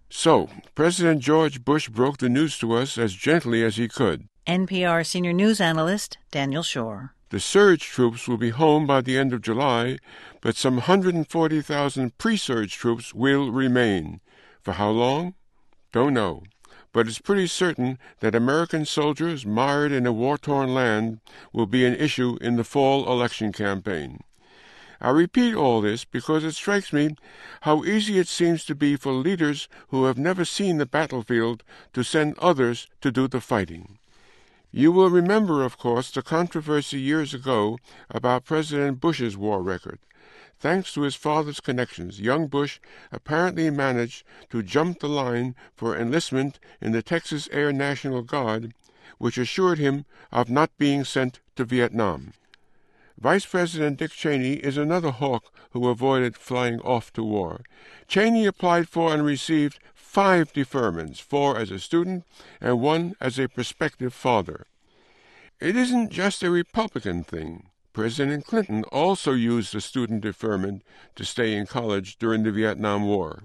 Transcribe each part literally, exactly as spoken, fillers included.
So, President George Bush broke the news to us as gently as he could. N P R senior news analyst Daniel Shore. The surge troops will be home by the end of July, but some one hundred forty thousand pre-surge troops will remain. For how long? Don't know. But it's pretty certain that American soldiers mired in a war-torn land will be an issue in the fall election campaign. I repeat all this because it strikes me how easy it seems to be for leaders who have never seen the battlefield to send others to do the fighting. You will remember, of course, the controversy years ago about President Bush's war record. Thanks to his father's connections, young Bush apparently managed to jump the line for enlistment in the Texas Air National Guard, which assured him of not being sent to Vietnam. Vice President Dick Cheney is another hawk who avoided flying off to war. Cheney applied for and received five deferments, four as a student and one as a prospective father. It isn't just a Republican thing. President Clinton also used a student deferment to stay in college during the Vietnam War.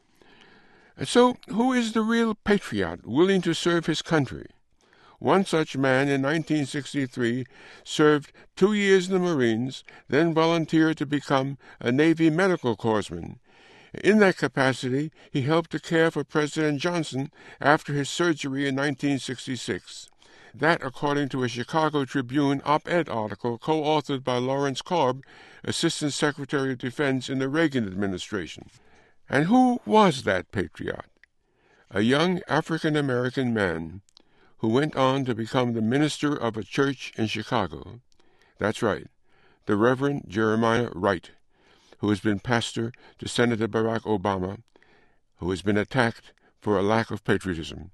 And so, who is the real patriot willing to serve his country? One such man in nineteen sixty-three served two years in the Marines, then volunteered to become a Navy medical corpsman. In that capacity, he helped to care for President Johnson after his surgery in nineteen sixty-six. That, according to a Chicago Tribune op-ed article co-authored by Lawrence Korb, Assistant Secretary of Defense in the Reagan administration. And who was that patriot? A young African-American man who went on to become the minister of a church in Chicago. That's right, the Reverend Jeremiah Wright, who has been pastor to Senator Barack Obama, who has been attacked for a lack of patriotism.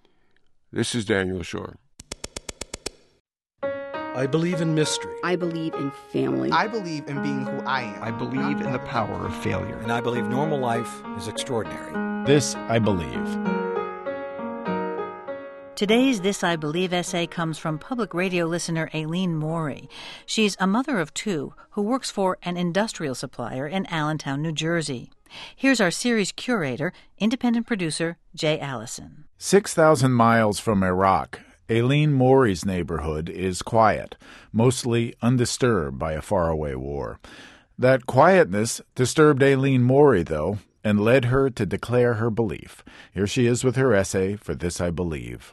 This is Daniel Shore. I believe in mystery. I believe in family. I believe in being who I am. I believe in the power of failure. And I believe normal life is extraordinary. This I believe. Today's This I Believe essay comes from public radio listener Aileen Morey. She's a mother of two who works for an industrial supplier in Allentown, New Jersey. Here's our series curator, independent producer Jay Allison. Six thousand miles from Iraq, Aileen Morey's neighborhood is quiet, mostly undisturbed by a faraway war. That quietness disturbed Aileen Morey, though, and led her to declare her belief. Here she is with her essay for This I Believe.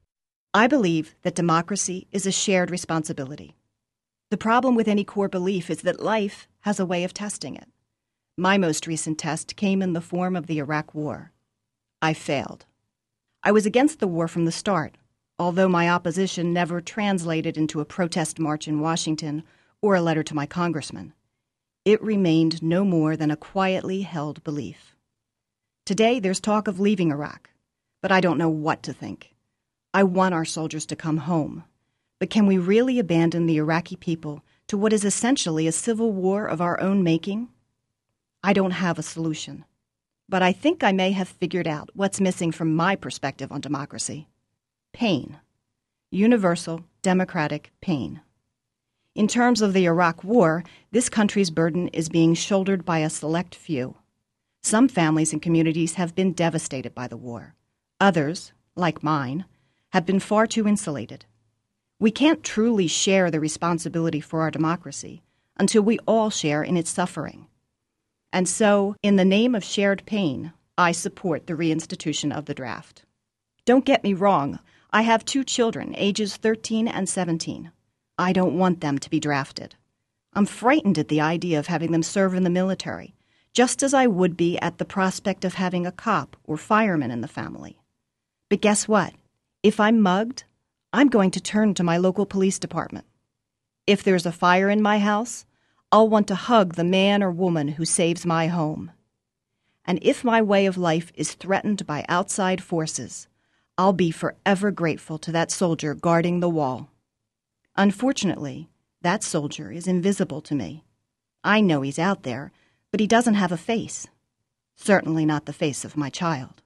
I believe that democracy is a shared responsibility. The problem with any core belief is that life has a way of testing it. My most recent test came in the form of the Iraq War. I failed. I was against the war from the start, although my opposition never translated into a protest march in Washington or a letter to my congressman. It remained no more than a quietly held belief. Today, there's talk of leaving Iraq, but I don't know what to think. I want our soldiers to come home, but can we really abandon the Iraqi people to what is essentially a civil war of our own making? I don't have a solution, but I think I may have figured out what's missing from my perspective on democracy. Pain. Universal, democratic pain. In terms of the Iraq War, this country's burden is being shouldered by a select few. Some families and communities have been devastated by the war. Others, like mine, have been far too insulated. We can't truly share the responsibility for our democracy until we all share in its suffering. And so, in the name of shared pain, I support the reinstitution of the draft. Don't get me wrong, I have two children, ages thirteen and seventeen. I don't want them to be drafted. I'm frightened at the idea of having them serve in the military, just as I would be at the prospect of having a cop or fireman in the family. But guess what? If I'm mugged, I'm going to turn to my local police department. If there's a fire in my house, I'll want to hug the man or woman who saves my home. And if my way of life is threatened by outside forces, I'll be forever grateful to that soldier guarding the wall. Unfortunately, that soldier is invisible to me. I know he's out there, but he doesn't have a face. Certainly not the face of my child.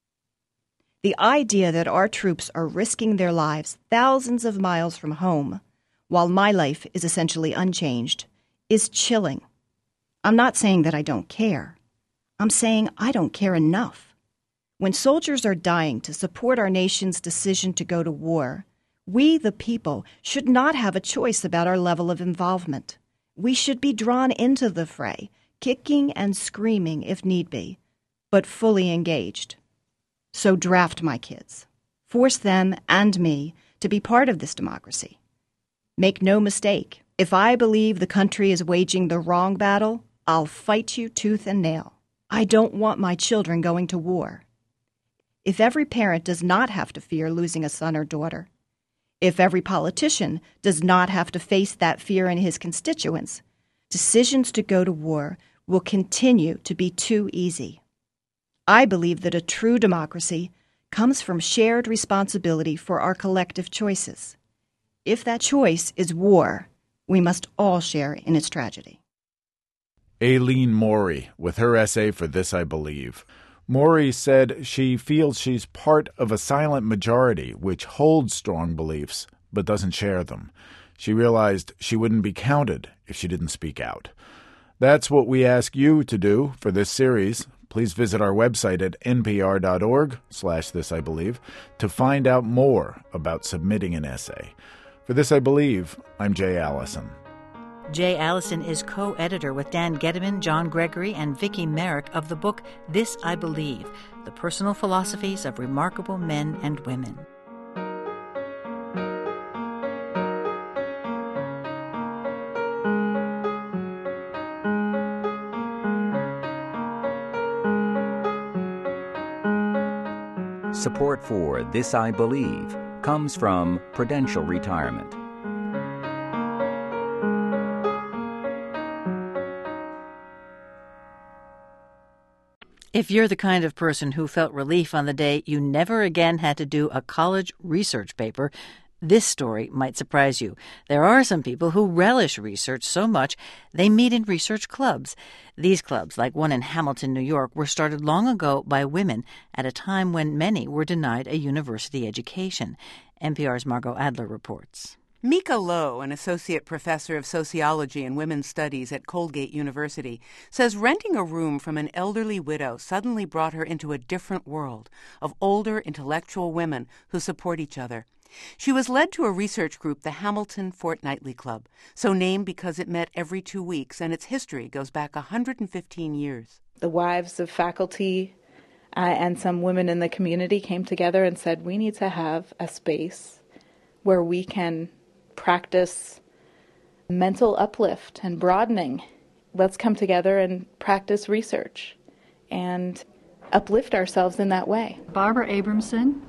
The idea that our troops are risking their lives thousands of miles from home, while my life is essentially unchanged, is chilling. I'm not saying that I don't care. I'm saying I don't care enough. When soldiers are dying to support our nation's decision to go to war, we, the people, should not have a choice about our level of involvement. We should be drawn into the fray, kicking and screaming if need be, but fully engaged. So draft my kids. Force them and me to be part of this democracy. Make no mistake, if I believe the country is waging the wrong battle, I'll fight you tooth and nail. I don't want my children going to war. If every parent does not have to fear losing a son or daughter, if every politician does not have to face that fear in his constituents, decisions to go to war will continue to be too easy. I believe that a true democracy comes from shared responsibility for our collective choices. If that choice is war, we must all share in its tragedy. Aileen Morey with her essay for This I Believe. Morey said she feels she's part of a silent majority which holds strong beliefs but doesn't share them. She realized she wouldn't be counted if she didn't speak out. That's what we ask you to do for this series. Please visit our website at npr.org slash this I believe to find out more about submitting an essay. For This I Believe, I'm Jay Allison. Jay Allison is co-editor with Dan Gediman, John Gregory, and Vicki Merrick of the book This I Believe, The Personal Philosophies of Remarkable Men and Women. Support for This I Believe comes from Prudential Retirement. If you're the kind of person who felt relief on the day you never again had to do a college research paper, this story might surprise you. There are some people who relish research so much they meet in research clubs. These clubs, like one in Hamilton, New York, were started long ago by women at a time when many were denied a university education. N P R's Margot Adler reports. Mika Lowe, an associate professor of sociology and women's studies at Colgate University, says renting a room from an elderly widow suddenly brought her into a different world of older, intellectual women who support each other. She was led to a research group, the Hamilton Fortnightly Club, so named because it met every two weeks, and its history goes back one hundred fifteen years. The wives of faculty uh, and some women in the community came together and said, we need to have a space where we can practice mental uplift and broadening. Let's come together and practice research and uplift ourselves in that way. Barbara Abramson.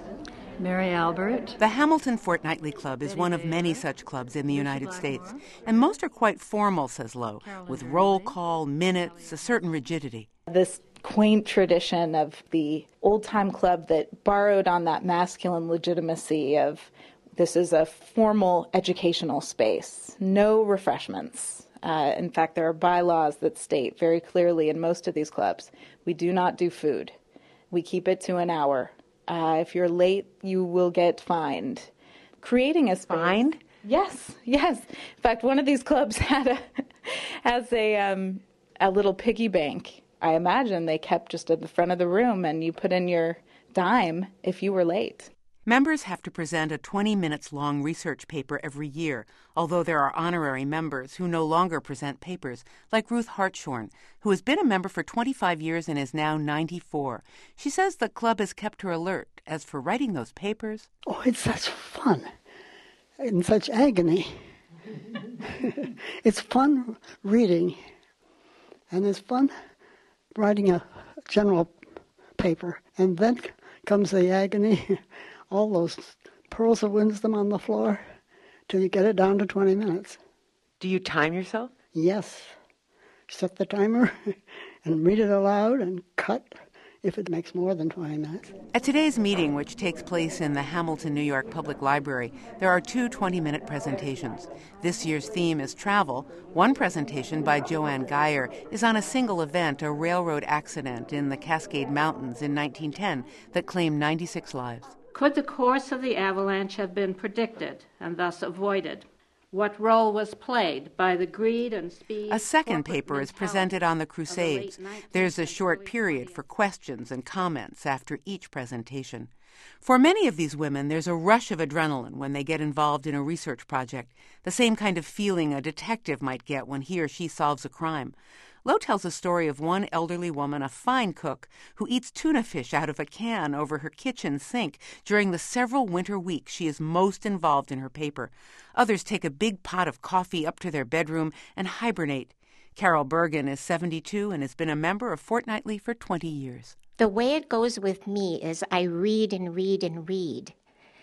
Mary Albert. The Hamilton Fortnightly Club is one of many such clubs in the United States, and most are quite formal, says Lowe, with roll call, minutes, a certain rigidity. This quaint tradition of the old-time club that borrowed on that masculine legitimacy of this is a formal educational space, no refreshments. Uh, in fact, there are bylaws that state very clearly in most of these clubs, we do not do food. We keep it to an hour. Uh, if you're late, you will get fined. Creating a space. Fined? Yes, yes. In fact, one of these clubs had a has a um, a little piggy bank. I imagine they kept just at the front of the room, and you put in your dime if you were late. Members have to present a twenty minutes long research paper every year, although there are honorary members who no longer present papers, like Ruth Hartshorn, who has been a member for twenty-five years and is now ninety-four. She says the club has kept her alert. As for writing those papers... Oh, it's such fun and such agony. It's fun reading, and it's fun writing a general paper, and then comes the agony. All those pearls of wisdom on the floor till you get it down to twenty minutes. Do you time yourself? Yes. Set the timer and read it aloud and cut if it makes more than twenty minutes. At today's meeting, which takes place in the Hamilton, New York Public Library, there are two twenty-minute presentations. This year's theme is travel. One presentation by Joanne Geyer is on a single event, a railroad accident in the Cascade Mountains in nineteen ten that claimed ninety-six lives. Could the course of the avalanche have been predicted and thus avoided? What role was played by the greed and speed? A second paper is presented on the Crusades. There's a short period for questions and comments after each presentation. For many of these women, there's a rush of adrenaline when they get involved in a research project, the same kind of feeling a detective might get when he or she solves a crime. Lowe tells a story of one elderly woman, a fine cook, who eats tuna fish out of a can over her kitchen sink during the several winter weeks she is most involved in her paper. Others take a big pot of coffee up to their bedroom and hibernate. Carol Bergen is seventy-two and has been a member of Fortnightly for twenty years. The way it goes with me is I read and read and read.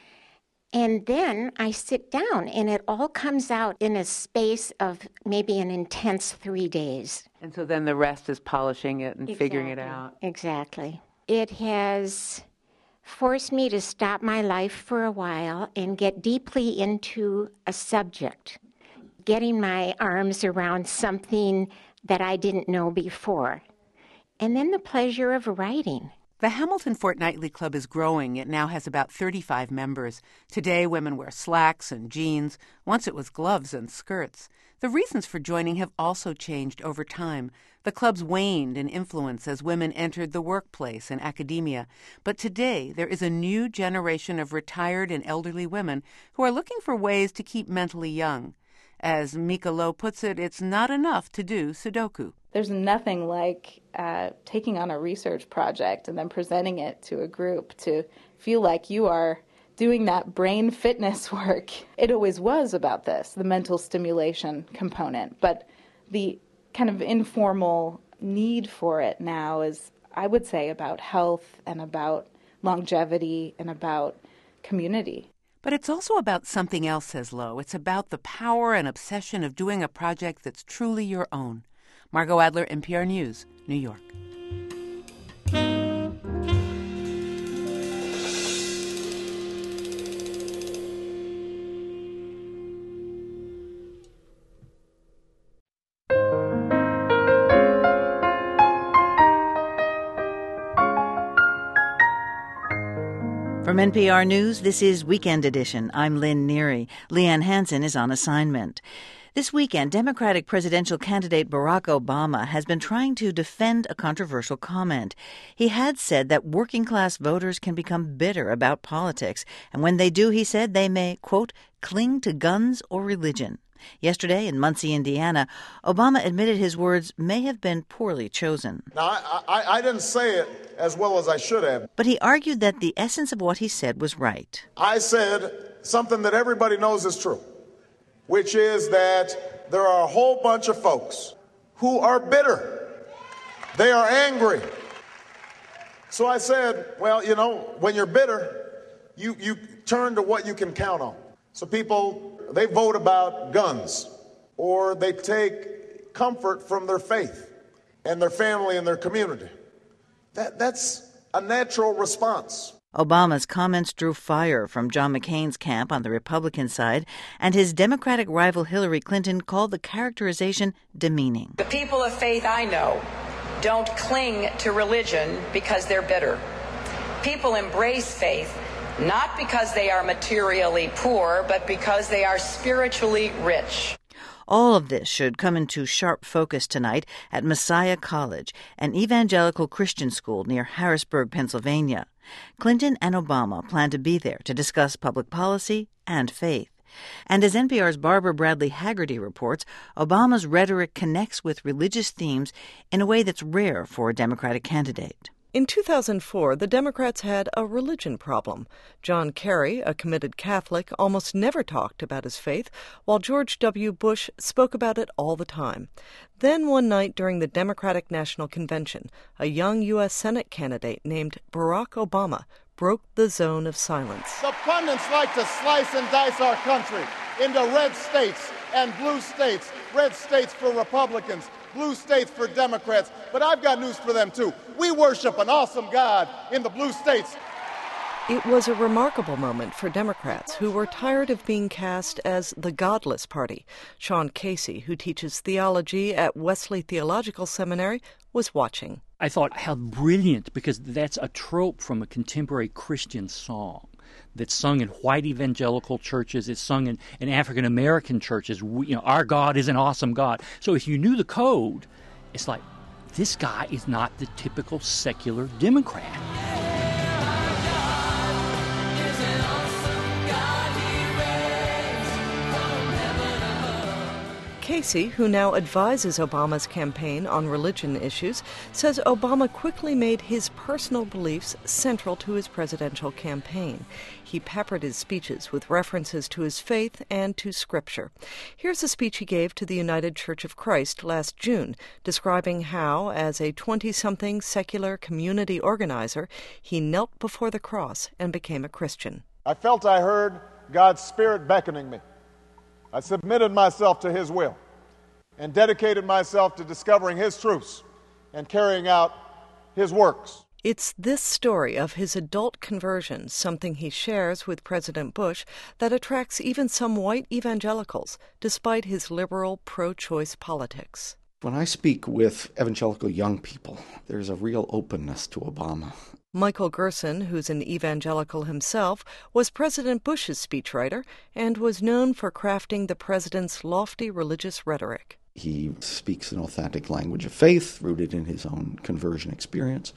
And then I sit down, and it all comes out in a space of maybe an intense three days. And so then the rest is polishing it and Exactly. figuring it out. Exactly. It has forced me to stop my life for a while and get deeply into a subject, getting my arms around something that I didn't know before. And then the pleasure of writing. The Hamilton Fortnightly Club is growing. It now has about thirty-five members. Today, women wear slacks and jeans. Once it was gloves and skirts. The reasons for joining have also changed over time. The clubs waned in influence as women entered the workplace and academia. But today, there is a new generation of retired and elderly women who are looking for ways to keep mentally young. As Mika Lowe puts it, it's not enough to do Sudoku. There's nothing like uh, taking on a research project and then presenting it to a group to feel like you are doing that brain fitness work. It always was about this, the mental stimulation component, but the kind of informal need for it now is, I would say, about health and about longevity and about community. But it's also about something else, says Lowe. It's about the power and obsession of doing a project that's truly your own. Margot Adler, N P R News, New York. From N P R News, this is Weekend Edition. I'm Lynn Neary. Leanne Hansen is on assignment. This weekend, Democratic presidential candidate Barack Obama has been trying to defend a controversial comment. He had said that working-class voters can become bitter about politics, and when they do, he said, they may, quote, cling to guns or religion. Yesterday in Muncie, Indiana, Obama admitted his words may have been poorly chosen. Now, I, I, I didn't say it as well as I should have. But he argued that the essence of what he said was right. I said something that everybody knows is true, which is that there are a whole bunch of folks who are bitter. They are angry. So I said, well, you know, when you're bitter, you, you turn to what you can count on. So people, they vote about guns, or they take comfort from their faith and their family and their community. That, that's a natural response. Obama's comments drew fire from John McCain's camp on the Republican side, and his Democratic rival Hillary Clinton called the characterization demeaning. The people of faith I know don't cling to religion because they're bitter. People embrace faith not because they are materially poor, but because they are spiritually rich. All of this should come into sharp focus tonight at Messiah College, an evangelical Christian school near Harrisburg, Pennsylvania. Clinton and Obama plan to be there to discuss public policy and faith. And as N P R's Barbara Bradley Haggerty reports, Obama's rhetoric connects with religious themes in a way that's rare for a Democratic candidate. In two thousand four, the Democrats had a religion problem. John Kerry, a committed Catholic, almost never talked about his faith, while George W. Bush spoke about it all the time. Then one night during the Democratic National Convention, a young U S Senate candidate named Barack Obama broke the zone of silence. The pundits like to slice and dice our country into red states and blue states, red states for Republicans, blue states for Democrats, but I've got news for them too. We worship an awesome God in the blue states. It was a remarkable moment for Democrats who were tired of being cast as the godless party. Sean Casey, who teaches theology at Wesley Theological Seminary, was watching. I thought, how brilliant, because that's a trope from a contemporary Christian song. that's sung in white evangelical churches. It's sung in, in African-American churches. We, you know, our God is an awesome God. So if you knew the code, it's like, this guy is not the typical secular Democrat. Casey, who now advises Obama's campaign on religion issues, says Obama quickly made his personal beliefs central to his presidential campaign. He peppered his speeches with references to his faith and to Scripture. Here's a speech he gave to the United Church of Christ last June, describing how, as a twenty-something secular community organizer, he knelt before the cross and became a Christian. I felt I heard God's Spirit beckoning me. I submitted myself to His will and dedicated myself to discovering His truths and carrying out His works. It's this story of his adult conversion, something he shares with President Bush, that attracts even some white evangelicals, despite his liberal, pro-choice politics. When I speak with evangelical young people, there's a real openness to Obama. Michael Gerson, who's an evangelical himself, was President Bush's speechwriter and was known for crafting the president's lofty religious rhetoric. He speaks an authentic language of faith, rooted in his own conversion experience.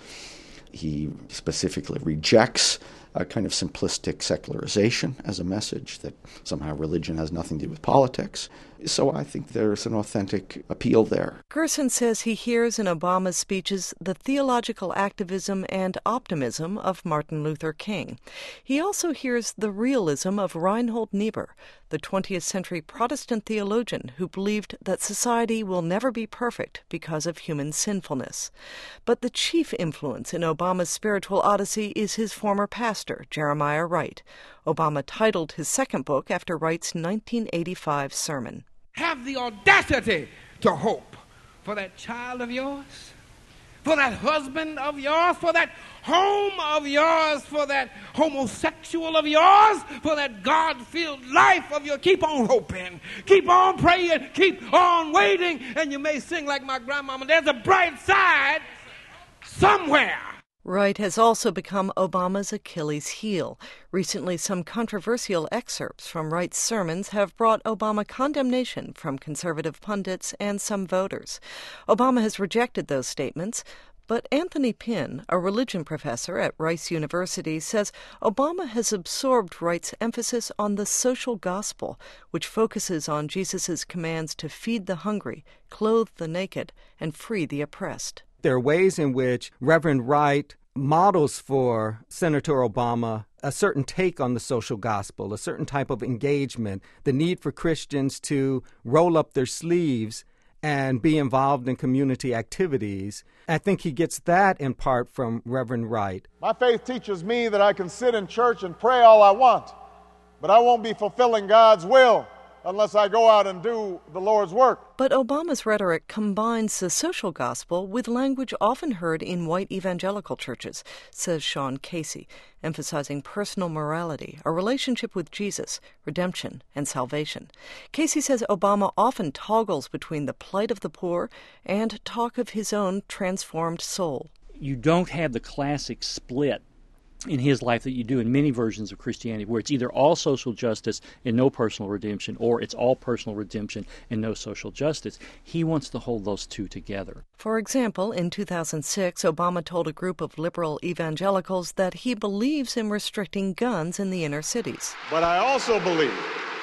He specifically rejects a kind of simplistic secularization as a message that somehow religion has nothing to do with politics. So I think there's an authentic appeal there. Gerson says he hears in Obama's speeches the theological activism and optimism of Martin Luther King. He also hears the realism of Reinhold Niebuhr, the twentieth century Protestant theologian who believed that society will never be perfect because of human sinfulness. But the chief influence in Obama's spiritual odyssey is his former pastor, Jeremiah Wright. Obama titled his second book after Wright's nineteen eighty-five sermon. Have the audacity to hope for that child of yours, for that husband of yours, for that home of yours, for that homosexual of yours, for that God-filled life of yours. Keep on hoping, keep on praying, keep on waiting, and you may sing like my grandmama, there's a bright side somewhere. Wright has also become Obama's Achilles heel. Recently, some controversial excerpts from Wright's sermons have brought Obama condemnation from conservative pundits and some voters. Obama has rejected those statements, but Anthony Pinn, a religion professor at Rice University, says Obama has absorbed Wright's emphasis on the social gospel, which focuses on Jesus' commands to feed the hungry, clothe the naked, and free the oppressed. There are ways in which Reverend Wright models for Senator Obama a certain take on the social gospel, a certain type of engagement, the need for Christians to roll up their sleeves and be involved in community activities. I think he gets that in part from Reverend Wright. My faith teaches me that I can sit in church and pray all I want, but I won't be fulfilling God's will unless I go out and do the Lord's work. But Obama's rhetoric combines the social gospel with language often heard in white evangelical churches, says Sean Casey, emphasizing personal morality, a relationship with Jesus, redemption, and salvation. Casey says Obama often toggles between the plight of the poor and talk of his own transformed soul. You don't have the classic split in his life that you do in many versions of Christianity, where it's either all social justice and no personal redemption, or it's all personal redemption and no social justice. He wants to hold those two together. For example, in two thousand six, Obama told a group of liberal evangelicals that he believes in restricting guns in the inner cities. But I also believe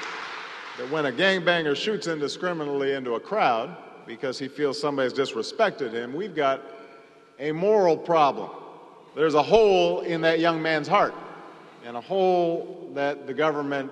that when a gangbanger shoots indiscriminately into a crowd because he feels somebody's disrespected him, we've got a moral problem. There's a hole in that young man's heart, and a hole that the government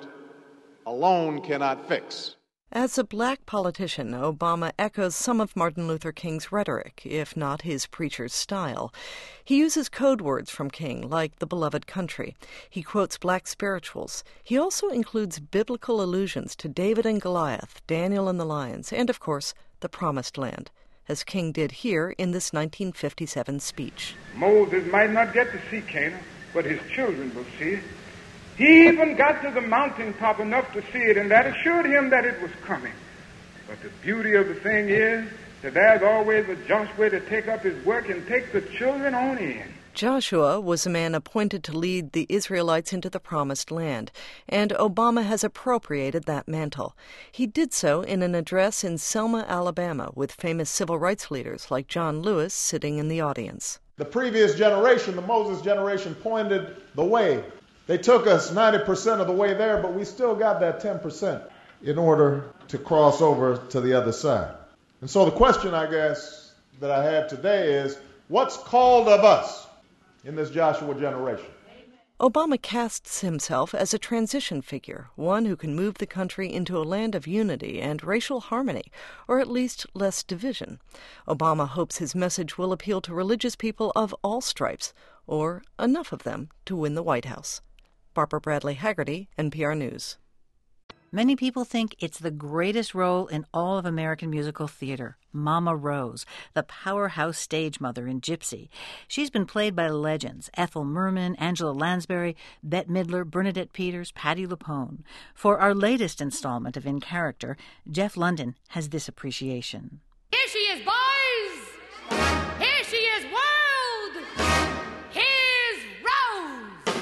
alone cannot fix. As a black politician, Obama echoes some of Martin Luther King's rhetoric, if not his preacher's style. He uses code words from King, like the beloved country. He quotes black spirituals. He also includes biblical allusions to David and Goliath, Daniel and the lions, and, of course, the Promised Land, as King did here in this nineteen fifty-seven speech. Moses might not get to see Canaan, but his children will see it. He even got to the mountaintop enough to see it, and that assured him that it was coming. But the beauty of the thing is that there's always a just way to take up his work and take the children on in. Joshua was a man appointed to lead the Israelites into the Promised Land, and Obama has appropriated that mantle. He did so in an address in Selma, Alabama, with famous civil rights leaders like John Lewis sitting in the audience. The previous generation, the Moses generation, pointed the way. They took us ninety percent of the way there, but we still got that ten percent in order to cross over to the other side. And so the question, I guess, that I have today is, what's called of us in this Joshua generation? Obama casts himself as a transition figure, one who can move the country into a land of unity and racial harmony, or at least less division. Obama hopes his message will appeal to religious people of all stripes, or enough of them to win the White House. Barbara Bradley Haggerty, N P R News. Many people think it's the greatest role in all of American musical theater, Mama Rose, the powerhouse stage mother in Gypsy. She's been played by legends Ethel Merman, Angela Lansbury, Bette Midler, Bernadette Peters, Patti LuPone. For our latest installment of In Character, Jeff London has this appreciation. Here she is, boys! Here she is, world! Here's Rose!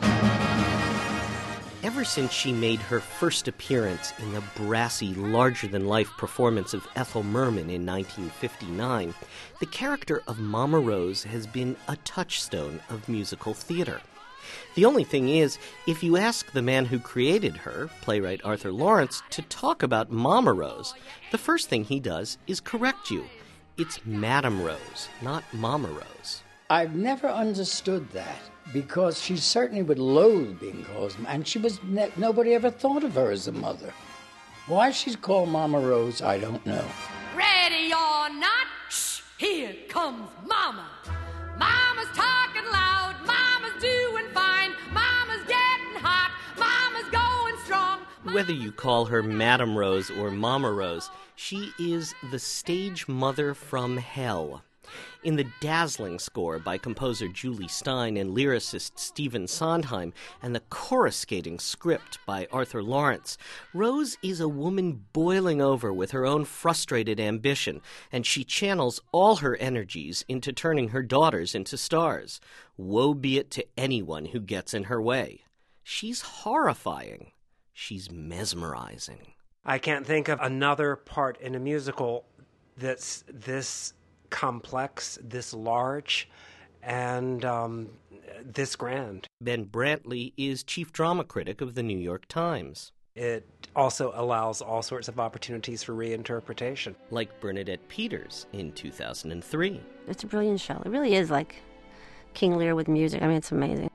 Ever since she made her first appearance in the brassy, larger-than-life performance of Ethel Merman in nineteen fifty-nine, the character of Mama Rose has been a touchstone of musical theater. The only thing is, if you ask the man who created her, playwright Arthur Laurents, to talk about Mama Rose, the first thing he does is correct you. It's Madame Rose, not Mama Rose. I've never understood that, because she certainly would loathe being called, and she was ne- nobody ever thought of her as a mother. Why she's called Mama Rose, I don't know. Ready or not, shh, here comes Mama. Mama's talking loud, Mama's doing fine, Mama's getting hot, Mama's going strong. Whether you call her Madame Rose or Mama Rose, she is the stage mother from hell. In the dazzling score by composer Julie Stein and lyricist Stephen Sondheim, and the coruscating script by Arthur Laurents, Rose is a woman boiling over with her own frustrated ambition, and she channels all her energies into turning her daughters into stars. Woe be it to anyone who gets in her way. She's horrifying. She's mesmerizing. I can't think of another part in a musical that's this complex, this large, and um, this grand. Ben Brantley is chief drama critic of the New York Times. It also allows all sorts of opportunities for reinterpretation. Like Bernadette Peters in two thousand three. It's a brilliant show. It really is like King Lear with music. I mean, it's amazing.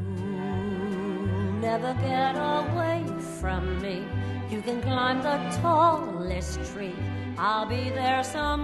You'll never get away from me. You can climb the tallest tree. I'll be there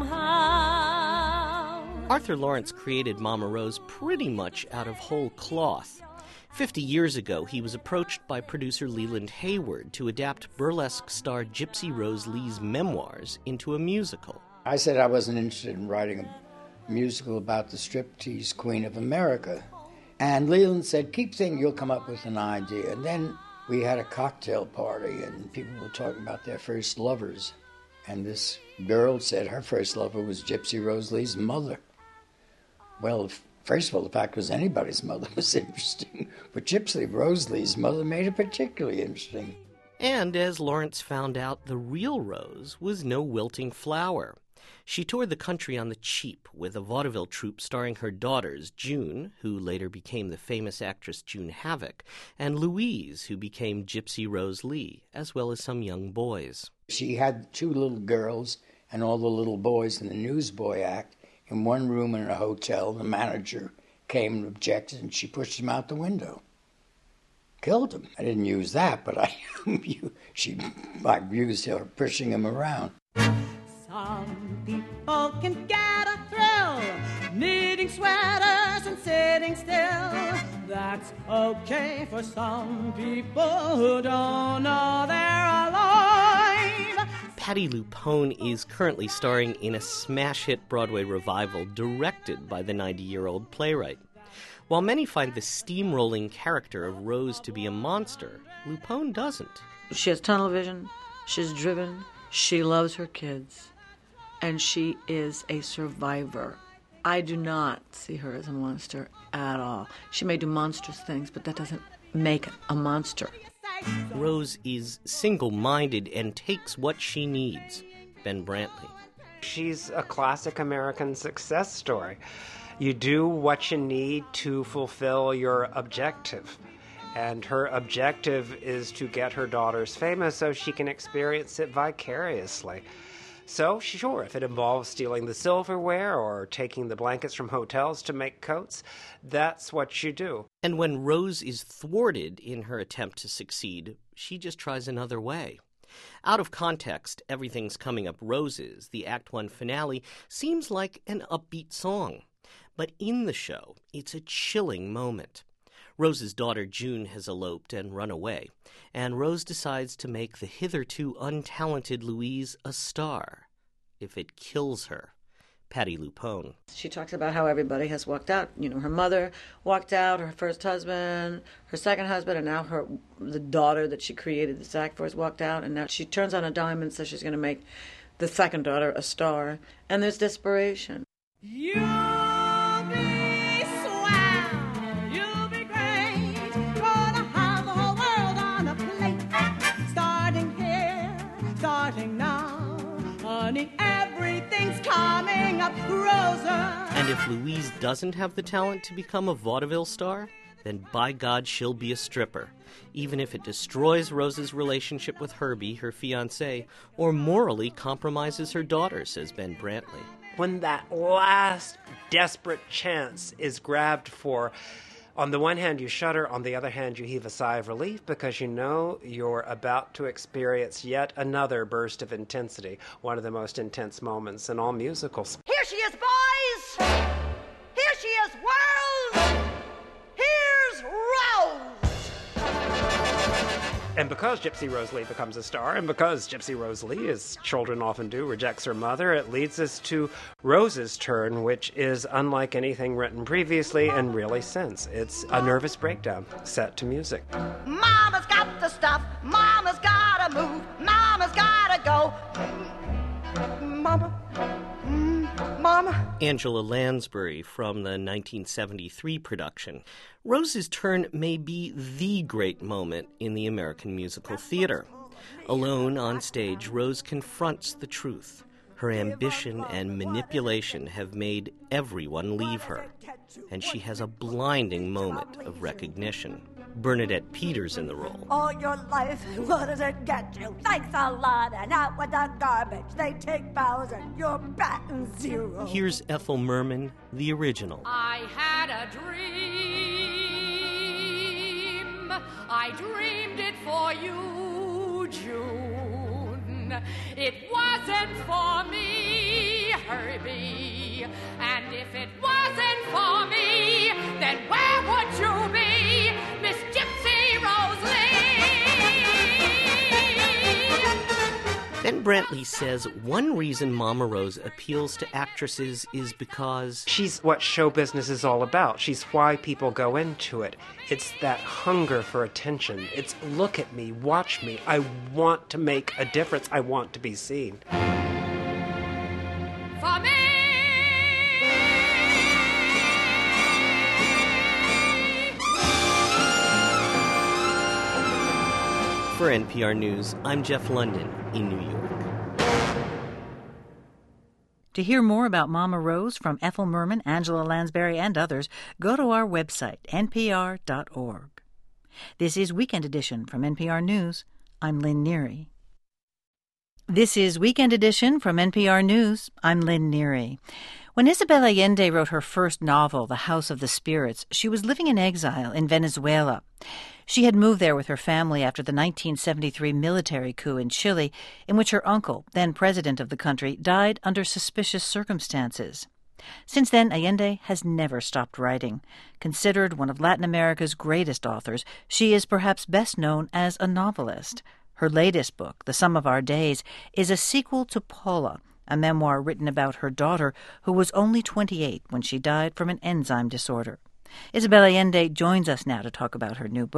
somehow. Arthur Laurents created Mama Rose pretty much out of whole cloth. Fifty years ago, he was approached by producer Leland Hayward to adapt burlesque star Gypsy Rose Lee's memoirs into a musical. I said I wasn't interested in writing a musical about the striptease queen of America. And Leland said, keep thinking, you'll come up with an idea. And then we had a cocktail party, and people were talking about their first lovers. And this girl said her first lover was Gypsy Rose Lee's mother. Well, first of all, the fact was anybody's mother was interesting, but Gypsy Rose Lee's mother made it particularly interesting. And as Laurents found out, the real Rose was no wilting flower. She toured the country on the cheap with a vaudeville troupe starring her daughters, June, who later became the famous actress June Havoc, and Louise, who became Gypsy Rose Lee, as well as some young boys. She had two little girls and all the little boys in the Newsboy Act in one room in a hotel. The manager came and objected, and she pushed him out the window. Killed him. I didn't use that, but I she I used her pushing him around. Some people can get a thrill, knitting sweaters and sitting still. That's okay for some people who don't know they're alive. Patti LuPone is currently starring in a smash hit Broadway revival directed by the ninety-year-old playwright. While many find the steamrolling character of Rose to be a monster, LuPone doesn't. She has tunnel vision, she's driven, she loves her kids, and she is a survivor. I do not see her as a monster at all. She may do monstrous things, but that doesn't make a monster. Rose is single-minded and takes what she needs. Ben Brantley. She's a classic American success story. You do what you need to fulfill your objective. And her objective is to get her daughters famous so she can experience it vicariously. So, sure, if it involves stealing the silverware or taking the blankets from hotels to make coats, that's what you do. And when Rose is thwarted in her attempt to succeed, she just tries another way. Out of context, Everything's Coming Up Roses, the Act One finale, seems like an upbeat song. But in the show, it's a chilling moment. Rose's daughter June has eloped and run away, and Rose decides to make the hitherto untalented Louise a star, if it kills her. Patti LuPone. She talks about how everybody has walked out. You know, her mother walked out, her first husband, her second husband, and now her the daughter that she created this act for has walked out, and now she turns on a dime and says she's going to make the second daughter a star, and there's desperation. You'll be swell, you'll be great, gonna have the whole world on a plate. Starting here, starting now, honey, everything's coming up Rosa. And if Louise doesn't have the talent to become a vaudeville star, then by God, she'll be a stripper, even if it destroys Rose's relationship with Herbie, her fiancé, or morally compromises her daughter, says Ben Brantley. When that last desperate chance is grabbed for, on the one hand you shudder, on the other hand you heave a sigh of relief because you know you're about to experience yet another burst of intensity, one of the most intense moments in all musicals. Here she is, boys! Here she is, world! Here's Rose! And because Gypsy Rose Lee becomes a star, and because Gypsy Rose Lee, as children often do, rejects her mother, it leads us to Rose's turn, which is unlike anything written previously and really since. It's a nervous breakdown set to music. Mama's got the stuff, Mama's gotta move, Mama's gotta go. Mama, mm, Mama. Angela Lansbury from the nineteen seventy-three production. Rose's turn may be the great moment in the American musical theater. Alone on stage, Rose confronts the truth. Her ambition and manipulation have made everyone leave her, and she has a blinding moment of recognition. Bernadette Peters in the role. All your life, what does it get you? Thanks a lot, and out with the garbage. They take bows and you're batting zero. Here's Ethel Merman, the original. I had a dream. I dreamed it for you, June. It wasn't for me, Herbie. And if it wasn't for me, then where would you be, Miss Gypsy Rose Lee? Ben Brantley says one reason Mama Rose appeals to actresses is because she's what show business is all about. She's why people go into it. It's that hunger for attention. It's look at me, watch me. I want to make a difference. I want to be seen. For me! For N P R News, I'm Jeff London in New York. To hear more about Mama Rose from Ethel Merman, Angela Lansbury, and others, go to our website, n p r dot org. This is Weekend Edition from N P R News. I'm Lynn Neary. This is Weekend Edition from N P R News. I'm Lynn Neary. When Isabel Allende wrote her first novel, The House of the Spirits, she was living in exile in Venezuela. She had moved there with her family after the nineteen seventy-three military coup in Chile, in which her uncle, then president of the country, died under suspicious circumstances. Since then, Allende has never stopped writing. Considered one of Latin America's greatest authors, she is perhaps best known as a novelist. Her latest book, The Sum of Our Days, is a sequel to Paula, a memoir written about her daughter, who was only twenty-eight when she died from an enzyme disorder. Isabel Allende joins us now to talk about her new book.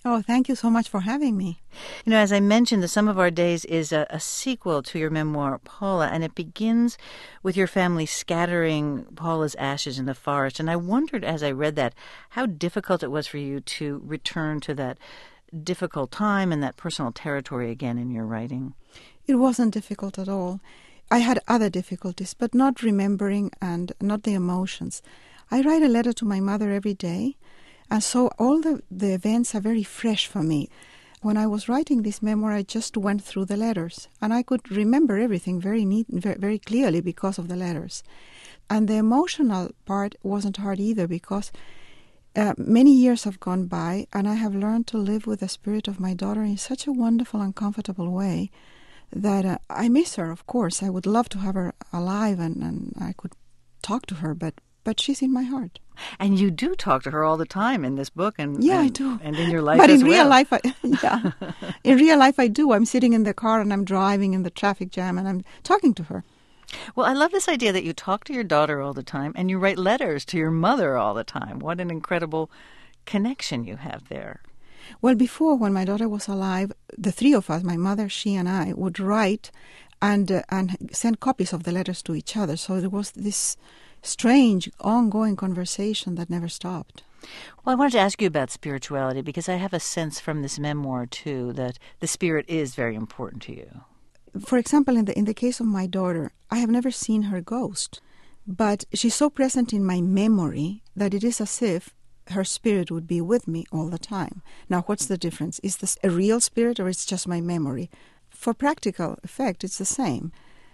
Oh, thank you so much for having me. You know, as I mentioned, The Sum of Our Days is a, a sequel to your memoir, Paula, and it begins with your family scattering Paula's ashes in the forest. And I wondered, as I read that, how difficult it was for you to return to that difficult time and that personal territory again in your writing. It wasn't difficult at all. I had other difficulties, but not remembering and not the emotions. I write a letter to my mother every day, and so all the, the events are very fresh for me. When I was writing this memoir, I just went through the letters, and I could remember everything very neat, very, very clearly because of the letters. And the emotional part wasn't hard either, because uh, many years have gone by, and I have learned to live with the spirit of my daughter in such a wonderful and comfortable way that uh, I miss her, of course. I would love to have her alive, and, and I could talk to her, but but she's in my heart. And you do talk to her all the time in this book, and yeah, and, I do. And in your life but as in well. real life, I, yeah, in real life, I do. I'm sitting in the car and I'm driving in the traffic jam, and I'm talking to her. Well, I love this idea that you talk to your daughter all the time, and you write letters to your mother all the time. What an incredible connection you have there. Well, before, when my daughter was alive, the three of us, my mother, she, and I, would write and uh, and send copies of the letters to each other. So there was this strange, ongoing conversation that never stopped. Well, I wanted to ask you about spirituality, because I have a sense from this memoir, too, that the spirit is very important to you. For example, in the in the case of my daughter, I have never seen her ghost, but she's so present in my memory that it is as if her spirit would be with me all the time. Now, what's the difference? Is this a real spirit, or it's just my memory? For practical effect, it's the same.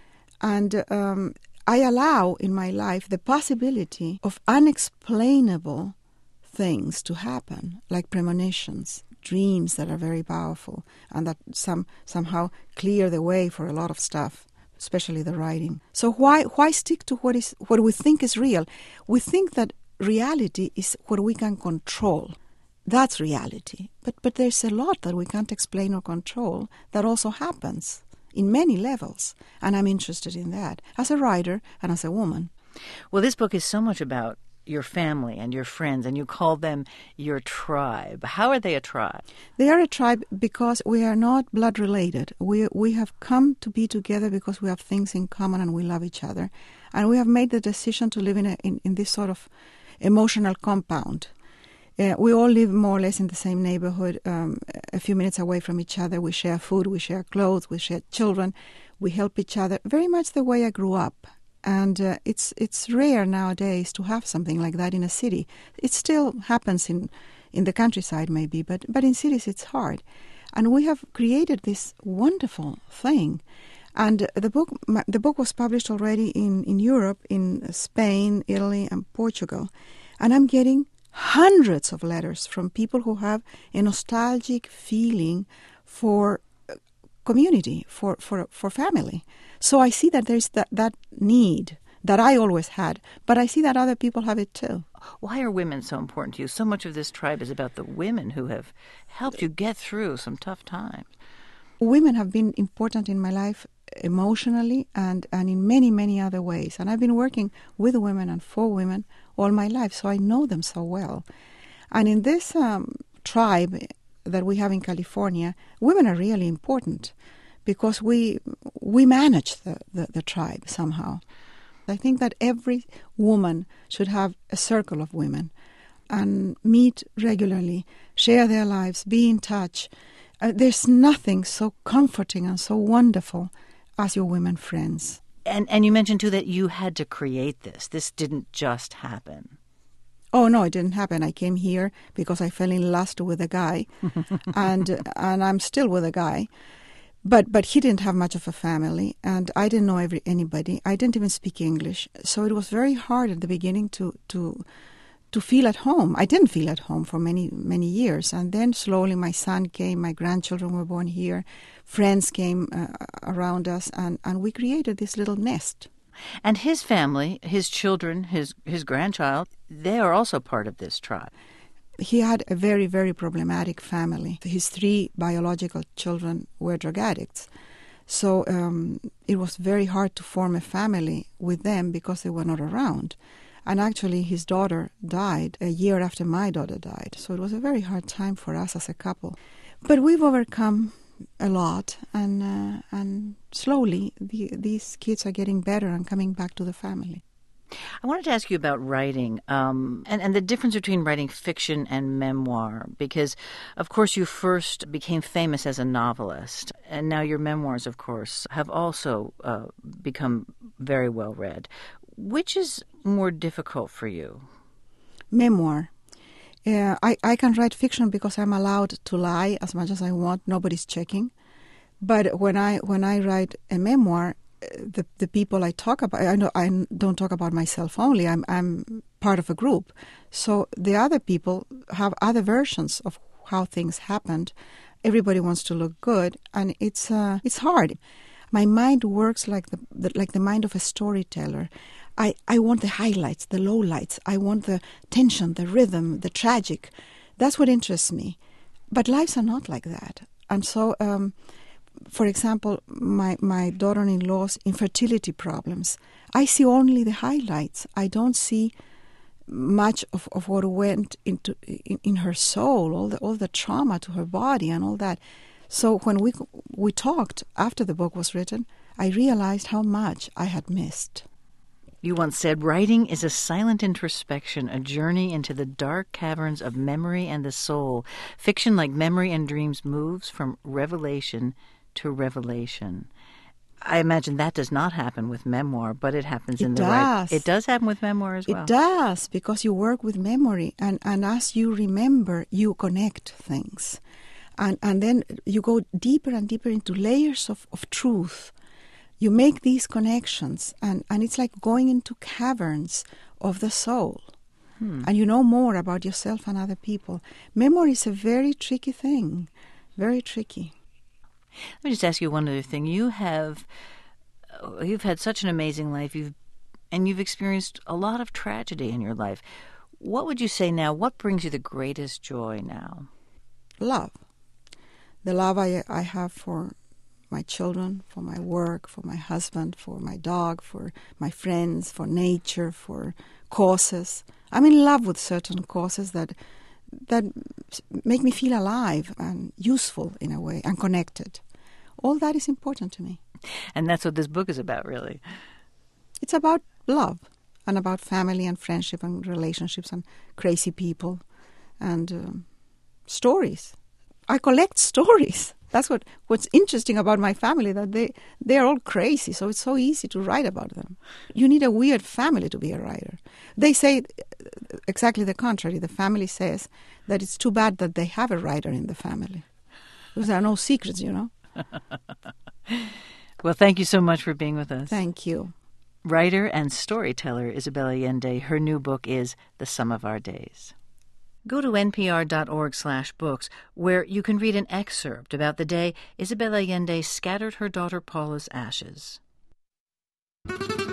And um, I allow in my life the possibility of unexplainable things to happen, like premonitions, dreams that are very powerful and that some somehow clear the way for a lot of stuff, especially the writing. So why why stick to what is what we think is real? We think that reality is what we can control. That's reality. But but there's a lot that we can't explain or control that also happens in many levels. And I'm interested in that as a writer and as a woman. Well, this book is so much about your family and your friends, and you call them your tribe. How are they a tribe? They are a tribe because we are not blood related. We we have come to be together because we have things in common and we love each other. And we have made the decision to live in a, in, in this sort of emotional compound. Uh, we all live more or less in the same neighborhood, um, a few minutes away from each other. We share food, we share clothes, we share children. We help each other, very much the way I grew up. And uh, it's it's rare nowadays to have something like that in a city. It still happens in, in the countryside maybe, but, but in cities it's hard. And we have created this wonderful thing. And the book the book was published already in, in Europe, in Spain, Italy, and Portugal. And I'm getting hundreds of letters from people who have a nostalgic feeling for community, for, for, for family. So I see that there's that, that need that I always had, but I see that other people have it too. Why are women so important to you? So much of this tribe is about the women who have helped you get through some tough times. Women have been important in my life emotionally and, and in many, many other ways. And I've been working with women and for women all my life, so I know them so well. And in this um, tribe that we have in California, women are really important because we we manage the, the, the tribe somehow. I think that every woman should have a circle of women and meet regularly, share their lives, be in touch. Uh, there's nothing so comforting and so wonderful as your women friends. And and you mentioned, too, that you had to create this. This didn't just happen. Oh, no, it didn't happen. I came here because I fell in lust with a guy, and and I'm still with a guy. But but he didn't have much of a family, and I didn't know every anybody. I didn't even speak English. So it was very hard at the beginning to to to feel at home. I didn't feel at home for many, many years. And then slowly my son came, my grandchildren were born here, friends came uh, around us, and, and we created this little nest. And his family, his children, his, his grandchild, they are also part of this tribe. He had a very, very problematic family. His three biological children were drug addicts. So um, it was very hard to form a family with them because they were not around. And actually, his daughter died a year after my daughter died. So it was a very hard time for us as a couple. But we've overcome a lot, and uh, and slowly the, these kids are getting better and coming back to the family. I wanted to ask you about writing um, and, and the difference between writing fiction and memoir, because, of course, you first became famous as a novelist, and now your memoirs, of course, have also uh, become very well read. Which is more difficult for you? Memoir. Uh, I, I can write fiction because I'm allowed to lie as much as I want. Nobody's checking. But when I when I write a memoir, the the people I talk about, I know I don't talk about myself only. I'm I'm part of a group, so the other people have other versions of how things happened. Everybody wants to look good, and it's uh, it's hard. My mind works like the, the like the mind of a storyteller. I, I want the highlights, the lowlights. I want the tension, the rhythm, the tragic. That's what interests me. But lives are not like that. And so, um, for example, my, my daughter-in-law's infertility problems, I see only the highlights. I don't see much of, of what went into in, in her soul, all the all the trauma to her body and all that. So when we we talked after the book was written, I realized how much I had missed. You once said, writing is a silent introspection, a journey into the dark caverns of memory and the soul. Fiction, like memory and dreams, moves from revelation to revelation. I imagine that does not happen with memoir, but it happens it in the does. right... It does happen with memoir as well. It does, because you work with memory, and, and as you remember, you connect things. And, and then you go deeper and deeper into layers of, of truth. You make these connections, and, and it's like going into caverns of the soul. Hmm. And you know more about yourself and other people. Memory is a very tricky thing, very tricky. Let me just ask you one other thing. You have, you've had such an amazing life, you've, and you've experienced a lot of tragedy in your life. What would you say now? What brings you the greatest joy now? Love. The love I, I have for my children, for my work, for my husband, for my dog, for my friends, for nature, for causes. I'm in love with certain causes that that make me feel alive and useful in a way and connected. All that is important to me. And that's what this book is about, really. It's about love and about family and friendship and relationships and crazy people and um, stories. I collect stories. That's what, what's interesting about my family, that they, they're all crazy, so it's so easy to write about them. You need a weird family to be a writer. They say exactly the contrary. The family says that it's too bad that they have a writer in the family. Because there are no secrets, you know. Well, thank you so much for being with us. Thank you. Writer and storyteller Isabel Allende. Her new book is The Sum of Our Days. Go to npr.org slash books, where you can read an excerpt about the day Isabel Allende scattered her daughter Paula's ashes.